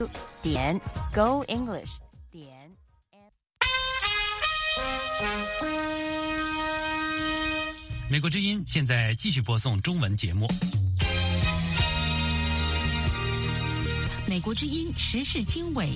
点 Go English 点。 美国之音现在继续播送中文节目。 美国之音时事经纬。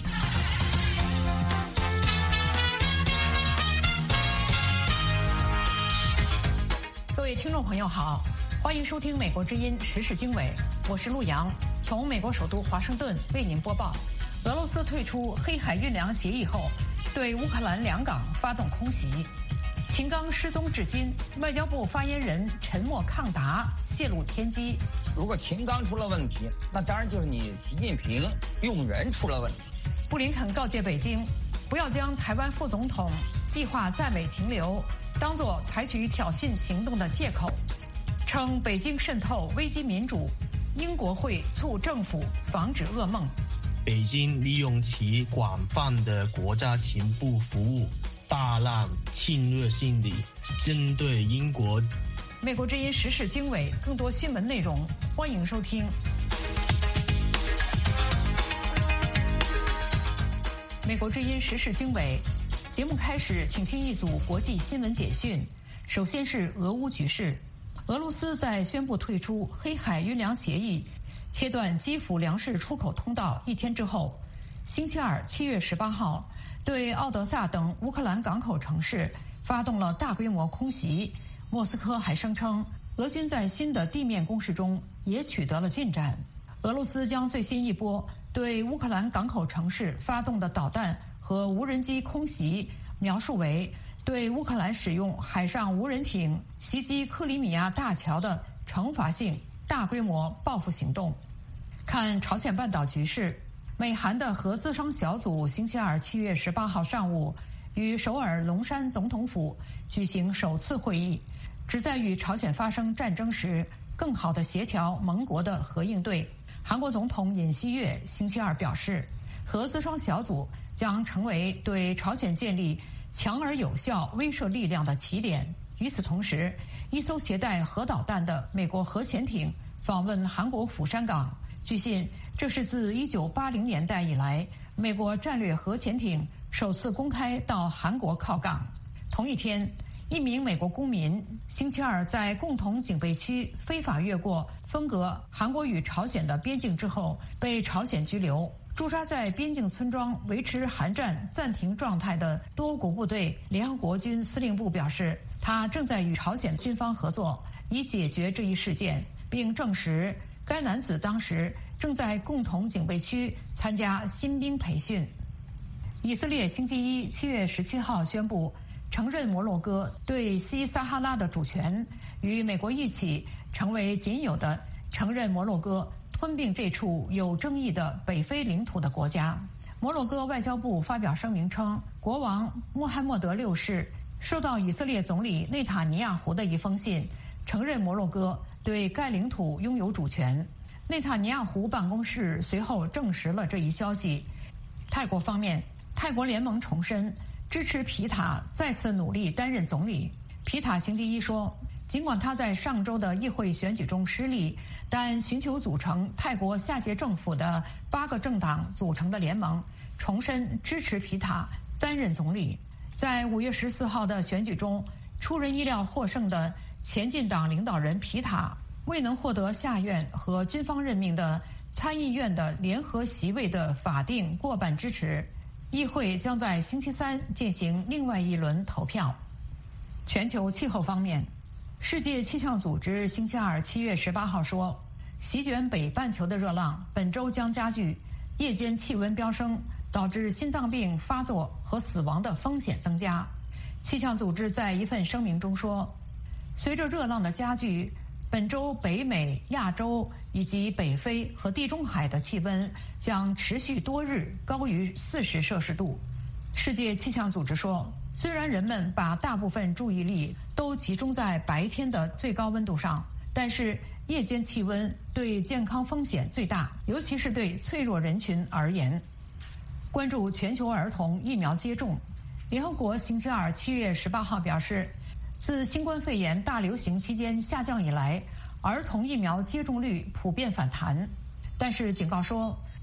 各位听众朋友好，欢迎收听美国之音时事经纬，我是陆洋，从美国首都华盛顿为您播报。俄罗斯退出黑海运粮协议后，对乌克兰两港发动空袭。秦刚失踪至今，外交部发言人沉默抗答，泄露天机。 如果秦刚出了问题，那当然就是你习近平用人出了问题。 布林肯告诫北京，不要将台湾副总统计划在美停留当作采取挑衅行动的借口，称北京渗透危机民主，英国会促政府防止噩梦。 北京利用其广泛的国家情报服务，大量侵略性地针对英国。 美国之音时事经纬，更多新闻内容，欢迎收听。美国之音时事经纬节目开始，请听一组国际新闻简讯。首先是俄乌局势，俄罗斯在宣布退出黑海运粮协议，切断基辅粮食出口通道一天之后，星期二7月18号，对奥德萨等乌克兰港口城市发动了大规模空袭。莫斯科还声称，俄军在新的地面攻势中也取得了进展。俄罗斯将最新一波对乌克兰港口城市发动的导弹和无人机空袭描述为对乌克兰使用海上无人艇袭击克里米亚大桥的惩罚性大规模报复行动。看朝鲜半岛局势，美韩的核咨商小组星期二7月18号上午与首尔龙山总统府举行首次会议，旨在与朝鲜发生战争时更好地协调盟国的核应对。韩国总统尹锡悦星期二表示，核咨商小组将成为对朝鲜建立强而有效威慑力量的起点。与此同时，一艘携带核导弹的美国核潜艇访问韩国釜山港。据悉，这是自1980年代以来，美国战略核潜艇首次公开到韩国靠港。同一天，一名美国公民星期二在共同警备区非法越过分隔韩国与朝鲜的边境之后，被朝鲜拘留。驻扎在边境村庄维持韩战暂停状态的多国部队联合国军司令部表示，他正在与朝鲜军方合作，以解决这一事件，并证实该男子当时正在共同警备区参加新兵培训。以色列星期一7月17号宣布承认摩洛哥对西撒哈拉的主权，与美国一起成为仅有的承认摩洛哥吞并这处有争议的北非领土的国家。摩洛哥外交部发表声明称，国王穆罕默德6世收到以色列总理内塔尼亚胡的一封信，承认摩洛哥对该领土拥有主权。内塔尼亚胡办公室随后证实了这一消息。泰国方面，泰国联盟重申支持皮塔再次努力担任总理。皮塔星期一说，尽管他在上周的议会选举中失利，但寻求组成泰国下届政府的8个政党组成的联盟重申支持皮塔担任总理。在5月14号的选举中，出人意料获胜的前进党领导人皮塔未能获得下院和军方任命的参议院的联合席位的法定过半支持。议会将在星期三进行另外一轮投票。全球气候方面，世界气象组织星期二7月18号说，席卷北半球的热浪本周将加剧，夜间气温飙升，导致心脏病发作和死亡的风险增加。气象组织在一份声明中说，随着热浪的加剧，本周北美、亚洲以及北非和地中海的气温将持续多日高于40摄氏度。世界气象组织说，虽然人们把大部分注意力都集中在白天的最高温度上，但是夜间气温对健康风险最大，尤其是对脆弱人群而言。关注全球儿童疫苗接种，联合国星期二7月18号表示，自新冠肺炎大流行期间下降以来，儿童疫苗接种率普遍反弹，但是警告说，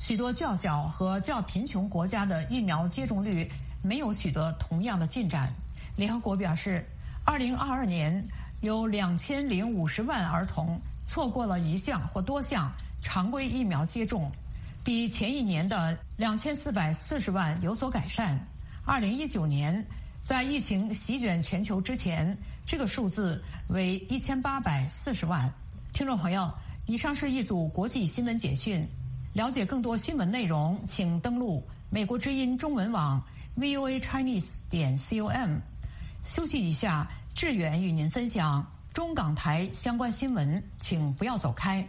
许多较小和较贫穷国家的疫苗接种率没有取得同样的进展。联合国表示，2022年有2050万儿童错过了一项或多项常规疫苗接种，比前一年的2440万有所改善。2019年，在疫情席卷全球之前，这个数字为1840万。听众朋友，以上是一组国际新闻简讯。了解更多新闻内容，请登录美国之音中文网 voachinese.com。休息一下，志远与您分享中港台相关新闻，请不要走开。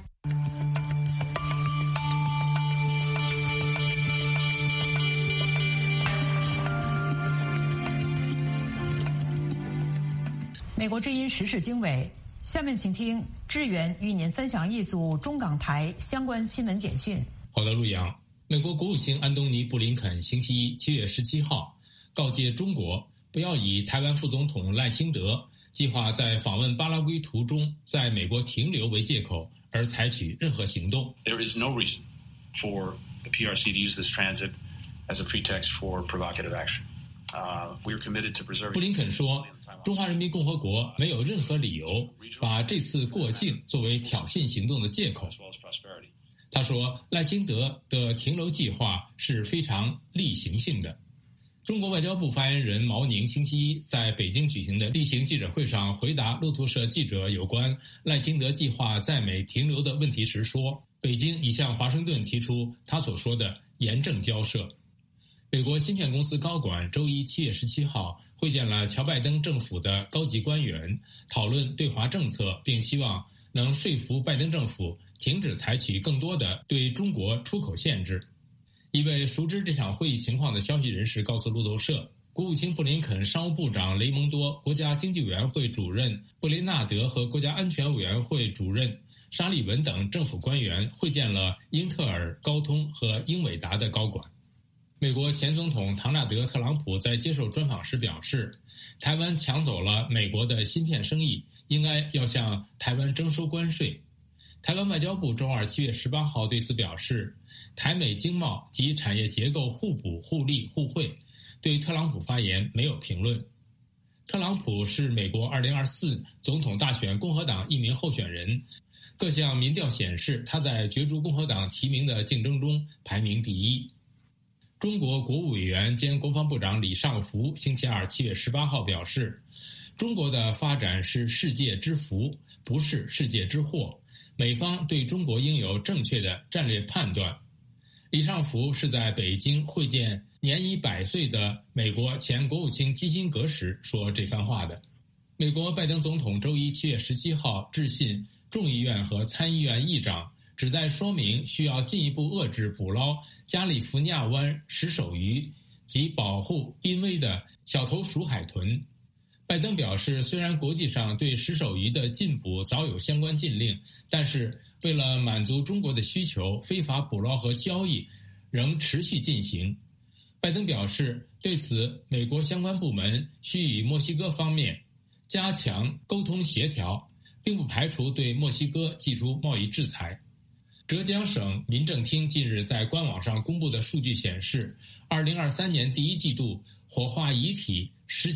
美国之音时事经纬，下面请听志远与您分享一组中港台相关新闻简讯。 好的，陆阳。美国国务卿安东尼·布林肯星期一7月17号告诫中国，不要以台湾副总统赖清德计划在访问巴拉圭途中在美国停留为借口而采取任何行动。 There is no reason for the PRC to use this transit as a pretext for provocative action. We are committed to preserving. 布林肯说，中华人民共和国没有任何理由把这次过境作为挑衅行动的借口。他说，赖清德的停留计划是非常例行性的。中国外交部发言人毛宁星期一在北京举行的例行记者会上回答路透社记者有关赖清德计划在美停留的问题时说，北京已向华盛顿提出他所说的严正交涉。美国芯片公司高管周一7月17号会见了乔拜登政府的高级官员，讨论对华政策，并希望能说服拜登政府停止采取更多的对中国出口限制。一位熟知这场会议情况的消息人士告诉路透社，国务卿布林肯、商务部长雷蒙多、国家经济委员会主任布雷纳德和国家安全委员会主任沙利文等政府官员会见了英特尔、高通和英伟达的高管。美国前总统唐纳德·特朗普在接受专访时表示，台湾抢走了美国的芯片生意，应该要向台湾征收关税。台湾外交部周二7月18号对此表示，台美经贸及产业结构互补、互利、互惠，对特朗普发言没有评论。特朗普是美国2024总统大选共和党一名候选人，各项民调显示他在角逐共和党提名的竞争中排名第一。中国国务委员兼国防部长李尚福星期二7月18号表示，中国的发展是世界之福，不是世界之祸，美方对中国应有正确的战略判断。李尚福是在北京会见年已100岁的美国前国务卿基辛格时说这番话的。美国拜登总统周一7月17号致信众议院和参议院议长，旨在说明需要进一步遏制捕捞加利福尼亚湾石首鱼及保护濒危的小头鼠海豚。拜登表示，虽然国际上对石首鱼的禁捕早有相关禁令，但是为了满足中国的需求，非法捕捞和交易仍持续进行。拜登表示，对此美国相关部门需与墨西哥方面加强沟通协调，并不排除对墨西哥祭出贸易制裁。浙江省民政厅近日在官网上公布的数据显示，2023年第一季度火化遗体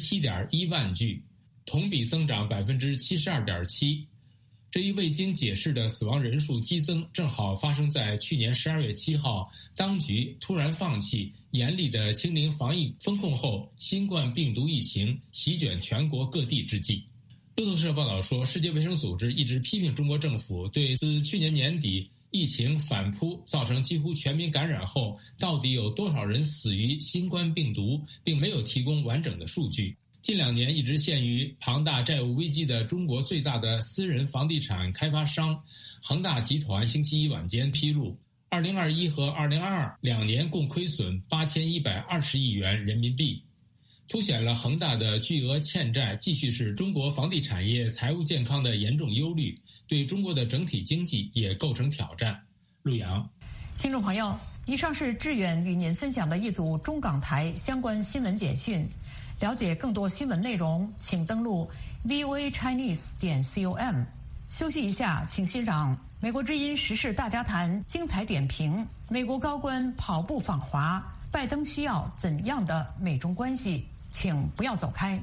17.1万具，同比增长72.7%。这一未经解释的死亡人数激增，正好发生在去年12月7号，当局突然放弃严厉的清零防疫风控后，新冠病毒疫情席卷全国各地之际。路透社报道说，世界卫生组织一直批评中国政府对自去年年底疫情反扑造成几乎全民感染后，到底有多少人死于新冠病毒，并没有提供完整的数据。近2年一直陷于庞大债务危机的中国最大的私人房地产开发商恒大集团星期一晚间披露，2021和2022两年共亏损8120亿元人民币，凸显了恒大的巨额欠债继续是中国房地产业财务健康的严重忧虑，对中国的整体经济也构成挑战。陆阳， 听众朋友，以上是志远与您分享的一组中港台相关新闻简讯。了解更多新闻内容，请登录 voachinese.com。休息一下，请欣赏美国之音时事大家谈精彩点评：美国高官跑步访华，拜登需要怎样的美中关系？请不要走开。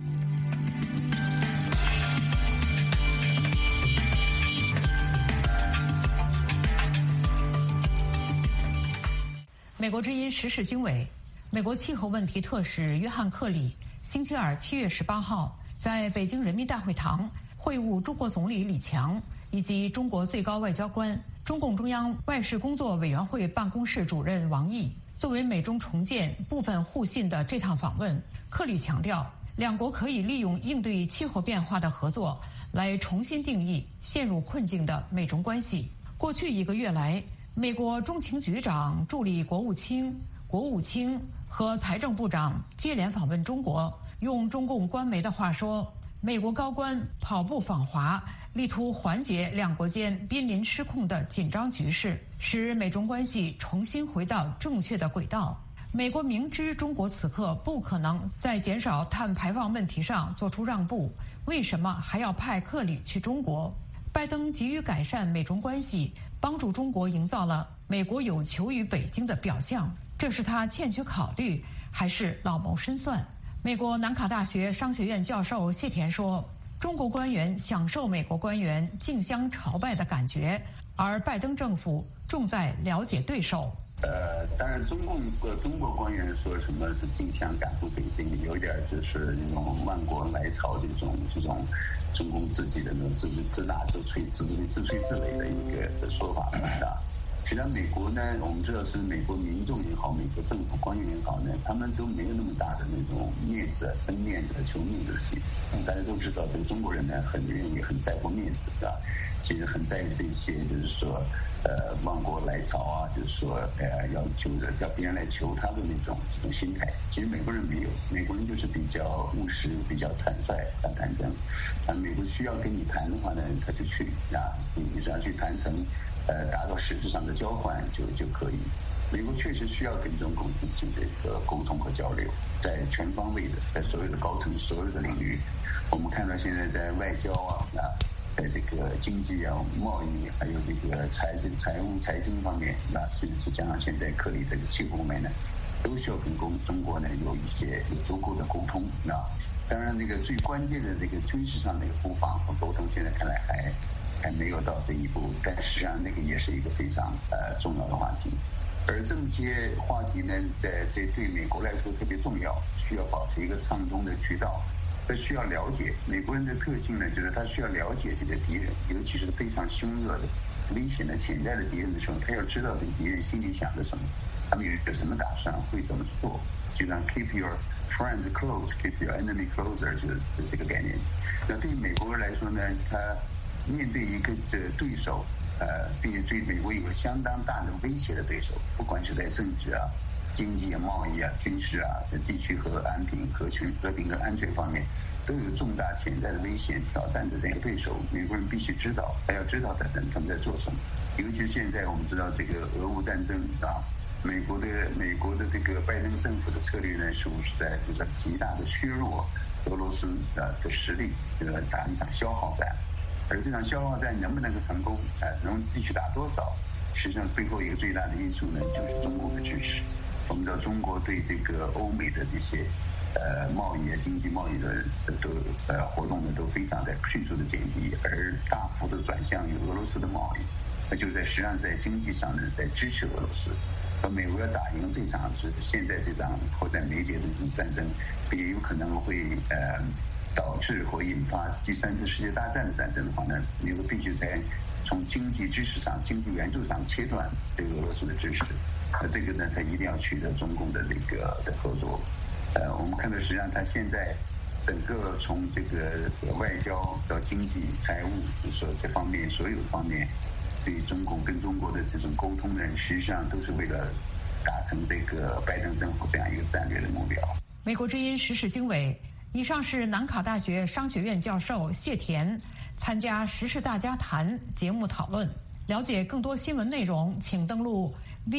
美国之音时事经纬，美国气候问题特使约翰·克里星期二7月18号在北京人民大会堂会晤中国总理李强以及中国最高外交官、中共中央外事工作委员会办公室主任王毅。作为美中重建部分互信的这趟访问，克里强调，两国可以利用应对气候变化的合作来重新定义陷入困境的美中关系。过去1个月来，美国中情局长助理国务卿和财政部长接连访问中国。用中共官媒的话说，美国高官跑步访华，力图缓解两国间濒临失控的紧张局势，使美中关系重新回到正确的轨道。美国明知中国此刻不可能在减少碳排放问题上做出让步，为什么还要派克里去中国？拜登急于改善美中关系，帮助中国营造了美国有求于北京的表象，这是他欠缺考虑，还是老谋深算？美国南卡大学商学院教授谢田说，中国官员享受美国官员竞相朝拜的感觉，而拜登政府重在了解对手。 当然中国官员说什么是竞相赶赴北京，有点就是那种万国来朝这种中共自己的那种自大自吹自擂的一个说法啊。实际上美国呢，我们知道是美国民众也好，美国政府官员也好呢，他们都没有那么大的那种面子、争面子、求面子的心。大家都知道，这个中国人呢，很愿意、很在乎面子的，其实很在意这些，就是说，万国来朝啊，就是说，要别人来求他的那种心态。其实美国人没有，美国人就是比较务实、比较坦率、坦诚。美国需要跟你谈的话呢，他就去啊，你只要去谈成。达到实质上的交换就可以。美国确实需要跟中共进行这个沟通和交流，在全方位的，在所有的高层、所有的领域。我们看到现在在外交啊，在这个经济啊、贸易，还有这个财经方面，甚至加上现在克里这个气候方面呢，都需要跟中国呢有足够的沟通啊。当然，这个最关键的这个军事上的布防和沟通，现在看来还没有到这一步，但实际上那个也是一个非常重要的话题。而这些话题呢，对美国来说特别重要，需要保持一个畅通的渠道。他需要了解美国人的特性呢，就是他需要了解这个敌人，尤其是非常凶恶的、危险的潜在的敌人的时候，他要知道这个敌人心里想着什么，他们有什么打算，会怎么做。就像 keep your friends close, keep your enemy closer， 就是这个概念。那对于美国人来说呢，他面对一个对手，并且对美国有个相当大的威胁的对手，不管是在政治啊、经济啊、贸易啊、军事啊，在地区和和平和安全方面，都有重大潜在的危险挑战的这个对手，美国人必须知道，还要知道他们在做什么。尤其现在我们知道这个俄乌战争啊，美国的这个拜登政府的策略呢，是在就是极大的削弱俄罗斯的实力，打一场消耗战。而这场消耗战能不能够成功，能继续打多少？实际上背后一个最大的因素呢，就是中国的支持。我们知道中国对这个欧美的这些贸易啊、经济贸易的活动呢，都非常的迅速的减低，而大幅的转向于俄罗斯的贸易。那就实际上在经济上呢，在支持俄罗斯。而美国要打赢这场是现在这场迫在眉睫的这种战争，也有可能会导致或引发第3次世界大战的战争的话呢，美国必须在从经济支持上、经济援助上切断对俄罗斯的支持。这个呢，他一定要取得中共的这个的合作。我们看到实际上他现在整个从这个外交到经济、财务，就是说这方面所有方面，对中共跟中国的这种沟通呢，实际上都是为了达成这个拜登政府这样一个战略的目标。 美国之音时事经纬。以上是南卡大学商学院教授谢田参加时事大家谈节目讨论。了解更多新闻内容，请登录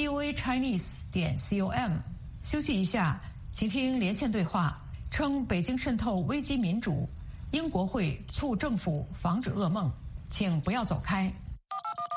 voachinese.com。休息一下，请听连线对话，称北京渗透危机民主，英国会促政府防止噩梦，请不要走开。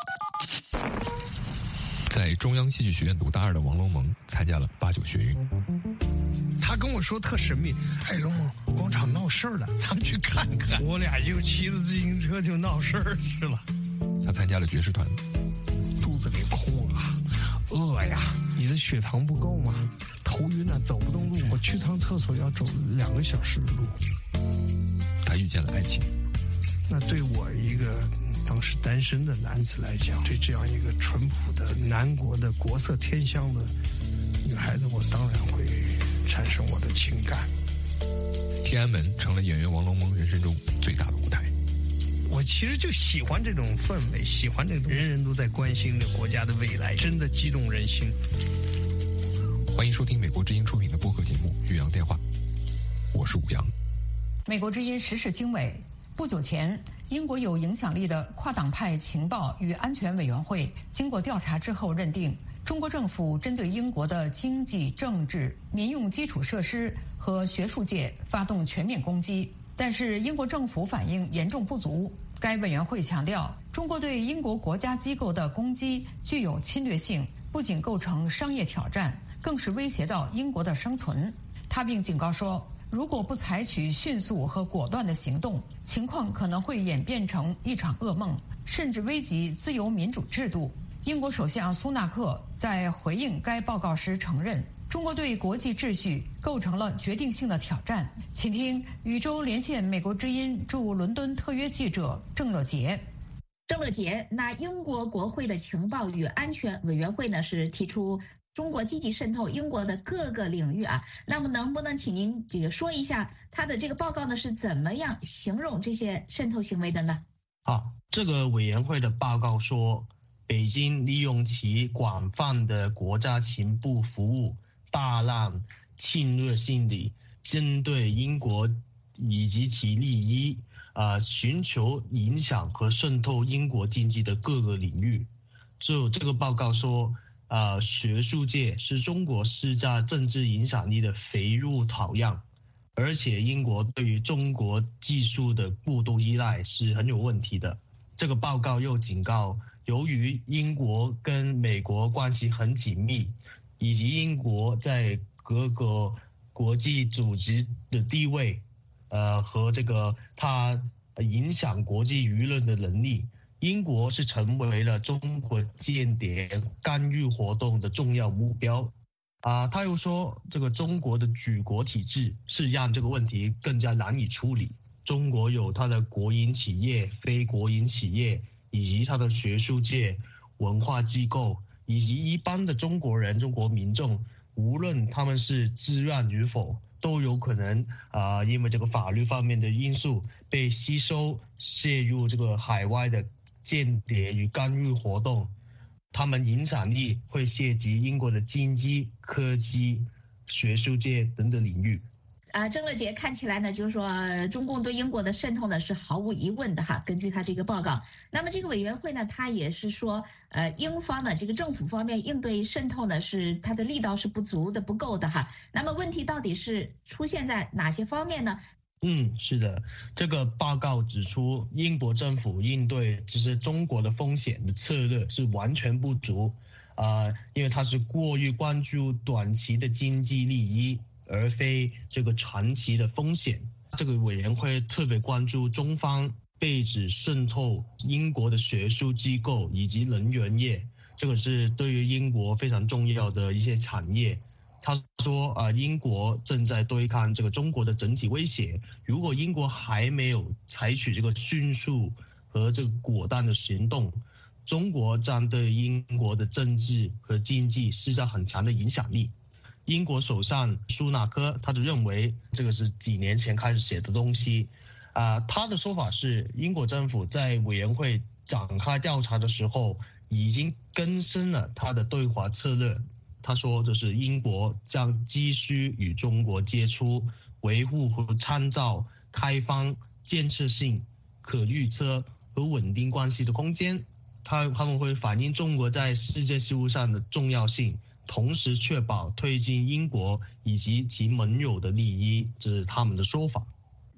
在中央戏剧学院读大二的王龙蒙参加了89学运。 他跟我说特神秘，龙蒙广场闹事儿了，咱们去看看。我俩就骑着自行车就闹事儿去了。 他参加了爵士团， 肚子里空啊，饿呀，你的血糖不够吗？头晕啊，走不动路，我去趟厕所要走2个小时的路。 他遇见了爱情。 那对我一个当时单身的男子来讲，对这样一个淳朴的南国的国色天香的女孩子，我当然会产生我的情感。 天安门成了演员王龙蒙人生中最大的舞台。 我其实就喜欢这种氛围，喜欢这种人人都在关心的国家的未来，真的激动人心。 欢迎收听美国之音出品的播客节目《岳阳电话》，我是武阳。 美国之音时事经纬。不久前，英国有影响力的跨党派情报与安全委员会经过调查之后认定，中国政府针对英国的经济、政治、民用基础设施和学术界发动全面攻击。但是英国政府反应严重不足。该委员会强调，中国对英国国家机构的攻击具有侵略性，不仅构成商业挑战，更是威胁到英国的生存。他并警告说，如果不采取迅速和果断的行动，情况可能会演变成一场噩梦，甚至危及自由民主制度。英国首相苏纳克在回应该报告时承认，中国对国际秩序构成了决定性的挑战。请听宇宙连线美国之音驻伦敦特约记者郑乐杰。 郑乐杰，那英国国会的情报与安全委员会呢是提出中国积极渗透英国的各个领域啊，那么能不能请您这个说一下他的这个报告呢是怎么样形容这些渗透行为的呢？ 这个委员会的报告说，北京利用其广泛的国家情报服务，大量侵略性地针对英国以及其利益，寻求影响和渗透英国经济的各个领域。就这个报告说，学术界是中国施加政治影响力的肥肉套样，而且英国对于中国技术的过度依赖是很有问题的。这个报告又警告，由于英国跟美国关系很紧密，以及英国在各个国际组织的地位，和这个它影响国际舆论的能力，英国是成为了中国间谍干预活动的重要目标。他又说，这个中国的举国体制是让这个问题更加难以处理。中国有它的国营企业、非国营企业，以及它的学术界、文化机构，以及一般的中国人、中国民众，无论他们是自愿与否，都有可能因为这个法律方面的因素被吸收陷入这个海外的间谍与干预活动，他们影响力会涉及英国的经济、科技、学术界等等领域。 郑乐杰，看起来呢，就是说中共对英国的渗透呢是毫无疑问的哈。根据他这个报告，那么这个委员会呢，他也是说，英方呢这个政府方面应对渗透呢是它的力道是不足的、不够的哈。那么问题到底是出现在哪些方面呢？ 是的，这个报告指出，英国政府应对就是中国的风险的策略是完全不足，因为它是过于关注短期的经济利益，而非这个长期的风险。这个委员会特别关注中方被指渗透英国的学术机构以及能源业，这个是对于英国非常重要的一些产业。他说，英国正在对抗这个中国的整体威胁，如果英国还没有采取这个迅速和这个果断的行动，中国将对英国的政治和经济施加很强的影响力。英国首相苏纳克他就认为，这个是几年前开始写的东西。他的说法是，英国政府在委员会展开调查的时候，已经更新了他的对华策略。他说，就是英国将继续与中国接触，维护和参照开放、建设性、可预测和稳定关系的空间。他们会反映中国在世界事务上的重要性，同时确保推进英国以及其盟友的利益，这是他们的说法。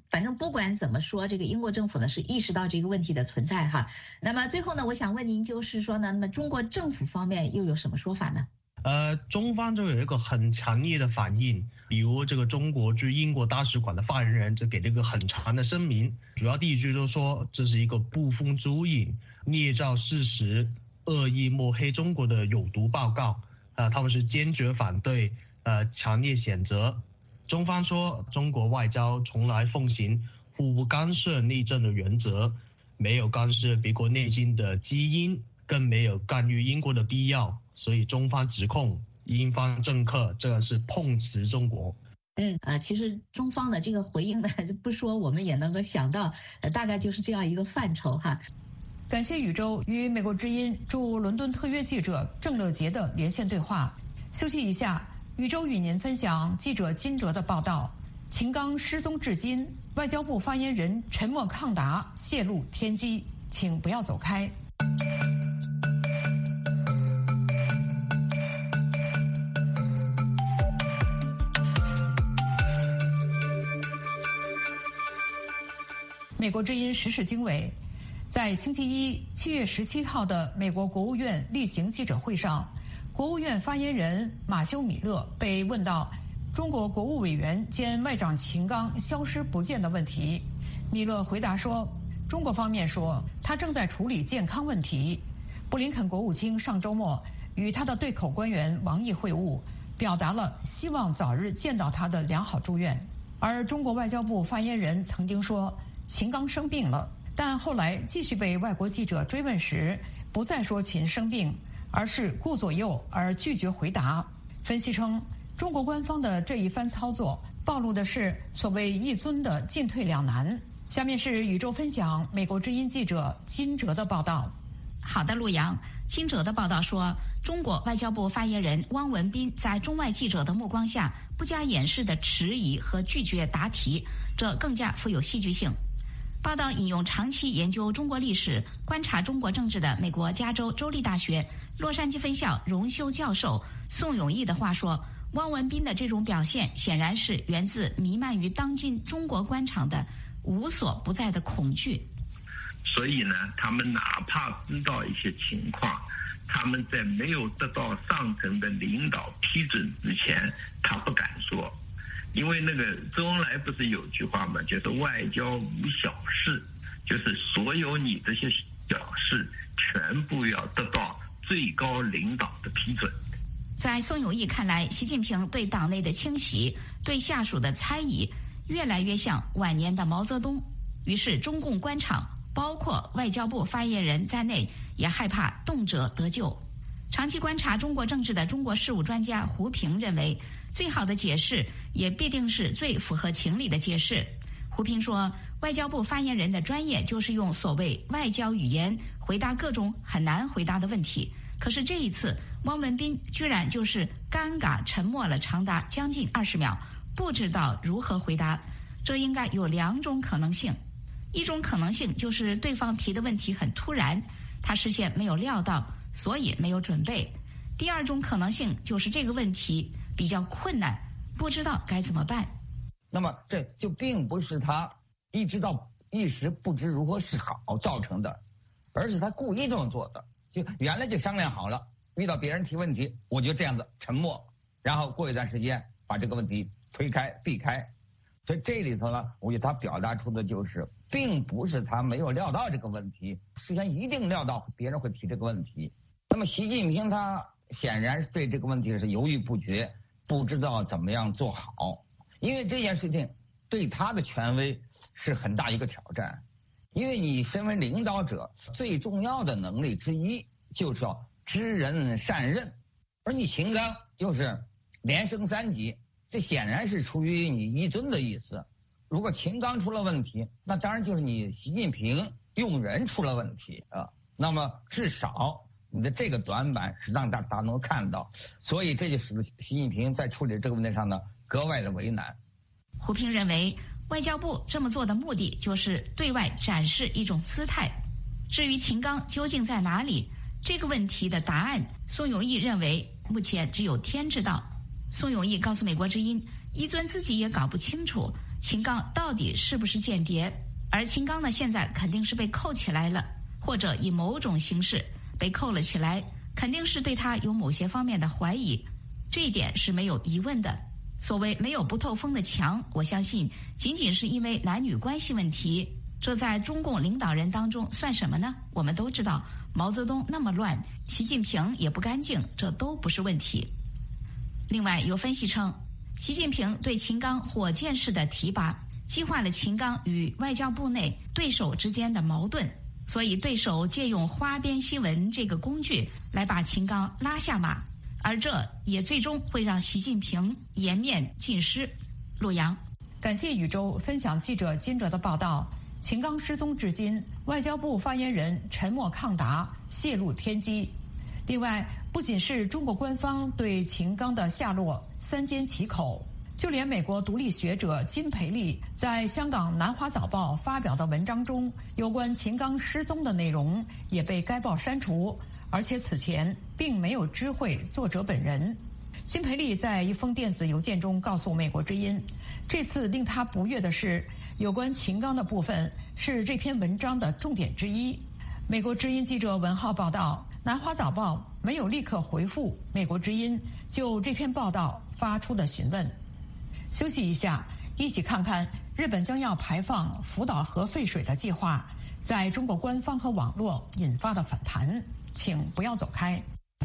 反正不管怎么说，这个英国政府呢是意识到这个问题的存在哈。那么最后呢，我想问您就是说呢，那么中国政府方面又有什么说法呢？ 中方就有一个很强烈的反应，比如这个中国驻英国大使馆的发言人就给了一个很长的声明，主要第一句就说这是一个捕风捉影、捏造事实、恶意抹黑中国的有毒报告，他们是坚决反对，强烈谴责。中方说，中国外交从来奉行互不干涉内政的原则，没有干涉别国内政的基因，更没有干预英国的必要。所以中方指控英方政客这是碰瓷中国。 其实中方的这个回应呢，不说我们也能够想到，大概就是这样一个范畴哈。 感谢宇宙与美国之音驻伦敦特约记者郑乐杰的连线对话。休息一下，宇宙与您分享记者金哲的报道：秦刚失踪至今，外交部发言人沉默抗答，泄露天机，请不要走开。美国之音时事经纬，在星期一7月17号的美国国务院例行记者会上，国务院发言人马修·米勒被问到中国国务委员兼外长秦刚消失不见的问题，米勒回答说，中国方面说他正在处理健康问题。布林肯国务卿上周末与他的对口官员王毅会晤，表达了希望早日见到他的良好祝愿。而中国外交部发言人曾经说秦刚生病了，但后来继续被外国记者追问时，不再说秦生病，而是顾左右而拒绝回答。分析称，中国官方的这一番操作暴露的是所谓一尊的进退两难。下面是宇宙分享美国之音记者金哲的报道。 好的，陆阳。金哲的报道说，中国外交部发言人汪文斌在中外记者的目光下不加掩饰地迟疑和拒绝答题，这更加富有戏剧性。报道引用长期研究中国历史、观察中国政治的美国加州州立大学洛杉矶分校荣休教授宋永毅的话说，汪文斌的这种表现显然是源自弥漫于当今中国官场的无所不在的恐惧。 所以呢，他们哪怕知道一些情况，他们在没有得到上层的领导批准之前，他不敢说。因为那个周恩来不是有句话吗？就是外交无小事，就是所有你这些小事全部要得到最高领导的批准。 在宋永毅看来，习近平对党内的清洗、对下属的猜疑，越来越像晚年的毛泽东。于是中共官场，包括外交部发言人在内，也害怕动辄得咎。长期观察中国政治的中国事务专家胡平认为，最好的解释也必定是最符合情理的解释。胡平说，外交部发言人的专业就是用所谓外交语言回答各种很难回答的问题，可是这一次汪文斌居然就是尴尬沉默了长达将近20秒，不知道如何回答。这应该有2种可能性，一种可能性就是对方提的问题很突然，他事先没有料到，所以没有准备。第2种可能性就是这个问题比较困难，不知道该怎么办。 那么这就并不是他一时不知如何是好造成的，而是他故意这么做的。就原来就商量好了，遇到别人提问题，我就这样子沉默，然后过一段时间把这个问题推开避开。所以这里头呢，我觉得他表达出的就是，并不是他没有料到这个问题，事先一定料到别人会提这个问题。那么习近平他显然是对这个问题是犹豫不决，不知道怎么样做好，因为这件事情对他的权威是很大一个挑战。因为你身为领导者，最重要的能力之一就是要知人善任，而你秦刚又是连升3级，这显然是出于你一尊的意思。如果秦刚出了问题，那当然就是你习近平用人出了问题啊。那么至少你的这个短板是让大家能够看到，所以这就使得习近平在处理这个问题上呢格外的为难。 胡平认为，外交部这么做的目的就是对外展示一种姿态。至于秦刚究竟在哪里，这个问题的答案，宋永毅认为目前只有天知道。宋永毅告诉美国之音，一尊自己也搞不清楚， 秦刚到底是不是间谍。而秦刚呢，现在肯定是被扣起来了，或者以某种形式被扣了起来，肯定是对他有某些方面的怀疑，这一点是没有疑问的。所谓没有不透风的墙，我相信仅仅是因为男女关系问题，这在中共领导人当中算什么呢？我们都知道毛泽东那么乱，习近平也不干净，这都不是问题。另外有分析称，习近平对秦刚火箭式的提拔，激化了秦刚与外交部内对手之间的矛盾，所以对手借用花边新闻这个工具来把秦刚拉下马，而这也最终会让习近平颜面尽失。陆阳， 感谢宇宙分享记者金哲的报道。秦刚失踪至今，外交部发言人沉默抗答，泄露天机。另外，不仅是中国官方对秦刚的下落三缄其口，就连美国独立学者金培利在香港《南华早报》发表的文章中，有关秦刚失踪的内容也被该报删除，而且此前并没有知会作者本人。金培利在一封电子邮件中告诉美国之音，这次令他不悦的是，有关秦刚的部分是这篇文章的重点之一。美国之音记者文浩报道，南华早报没有立刻回复美国之音就这篇报道发出的询问。休息一下，一起看看日本将要排放福岛核废水的计划在中国官方和网络引发的反弹。请不要走开。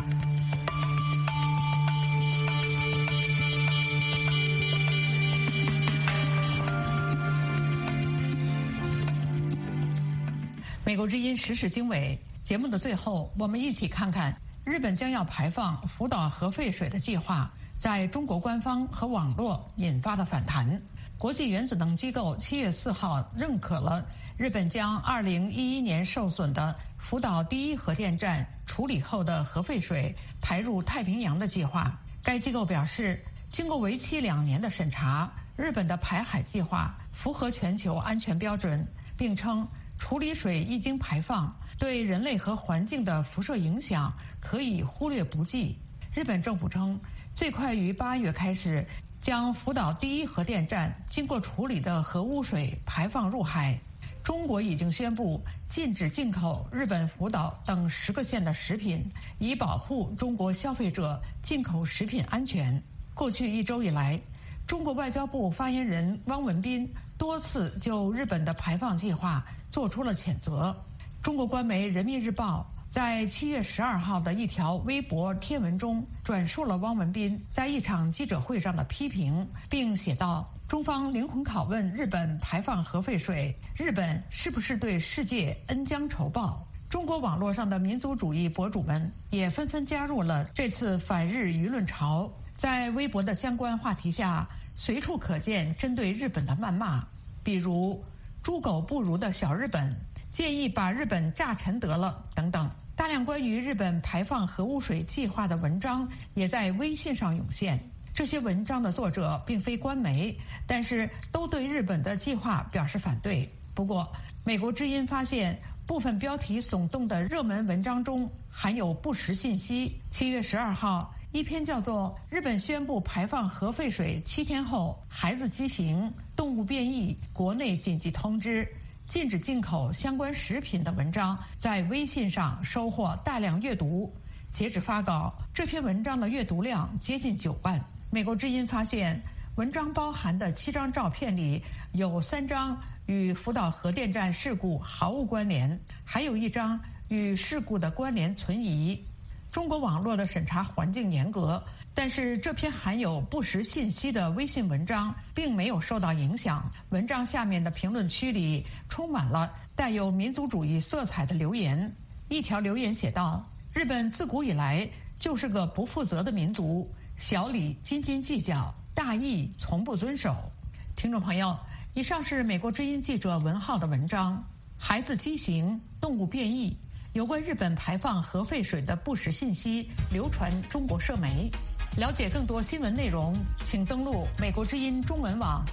美国之音时事经纬节目的最后，我们一起看看日本将要排放福岛核废水的计划在中国官方和网络引发的反弹。国际原子能机构7月4号认可了日本将2011年受损的福岛第一核电站处理后的核废水排入太平洋的计划。该机构表示，经过为期2年的审查，日本的排海计划符合全球安全标准，并称处理水一经排放，对人类和环境的辐射影响可以忽略不计。日本政府称，最快于8月开始将福岛第一核电站经过处理的核污水排放入海。中国已经宣布禁止进口日本福岛等10个县的食品，以保护中国消费者进口食品安全。过去1周以来，中国外交部发言人汪文斌多次就日本的排放计划做出了谴责。中国官媒人民日报在7月12号的一条微博贴文中转述了汪文斌在一场记者会上的批评，并写道，中方灵魂拷问日本排放核废水，日本是不是对世界恩将仇报？中国网络上的民族主义博主们也纷纷加入了这次反日舆论潮，在微博的相关话题下，随处可见针对日本的谩骂，比如猪狗不如的小日本，建议把日本炸沉得了等等。大量关于日本排放核污水计划的文章也在微信上涌现。这些文章的作者并非官媒，但是都对日本的计划表示反对。不过，美国之音发现部分标题耸动的热门文章中含有不实信息。7月12号，一篇叫做《日本宣布排放核废水7天后，孩子畸形，动物变异，国内紧急通知，禁止进口相关食品》的文章在微信上收获大量阅读。截止发稿，这篇文章的阅读量接近9万。美国之音发现，文章包含的7张照片里有3张与福岛核电站事故毫无关联，还有1张与事故的关联存疑。中国网络的审查环境严格，但是这篇含有不实信息的微信文章并没有受到影响。文章下面的评论区里充满了带有民族主义色彩的留言。一条留言写道：日本自古以来就是个不负责的民族，小理斤斤计较，大义从不遵守。听众朋友，以上是美国之音记者文浩的文章。孩子畸形，动物变异，有关日本排放核废水的不实信息流传中国社媒。了解更多新闻内容，请登录美国之音中文网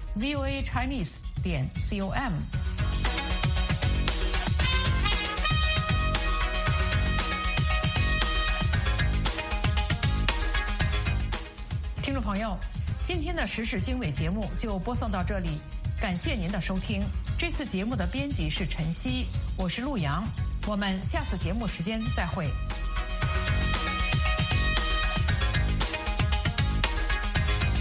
voachinese.com。听众朋友，今天的时事经纬节目就播送到这里， 感谢您的收听。这次节目的编辑是陈曦，我是陆阳，我们下次节目时间再会。